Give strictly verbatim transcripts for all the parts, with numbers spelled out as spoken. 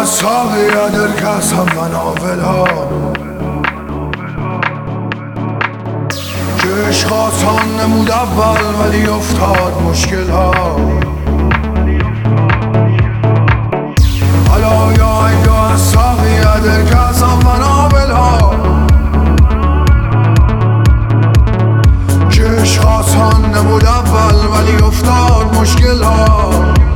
ساقی دل کسم و ناول ها که عشق آسان نمود اول ولی افتاد مشکل ها. حالا یا یا ساقی دل کسم و ناول ها که عشق آسان نمود اول ولی افتاد مشکل ها.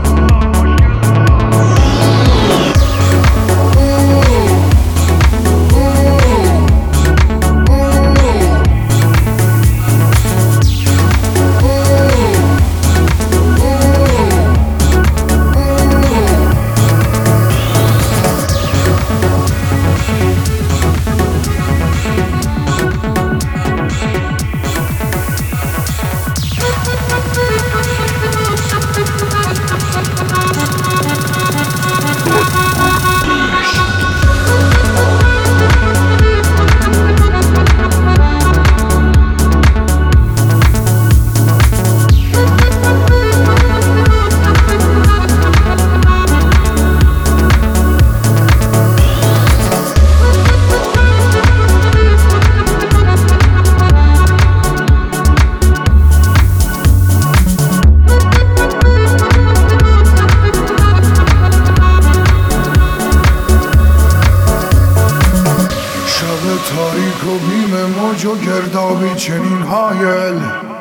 تاریک و بیم موج و گردابی چنین هایل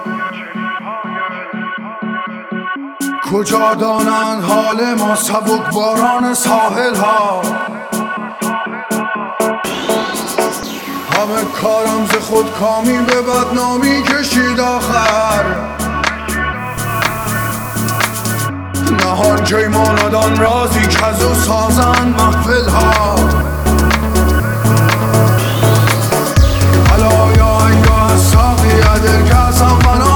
کجا دانند حال ما سبک باران ساحل ها. همه کارم ز خود کامی به بدنامی کشید آخر نهان جای ماندان رازی که از او سازند محفل ها. ساقی دل کسم و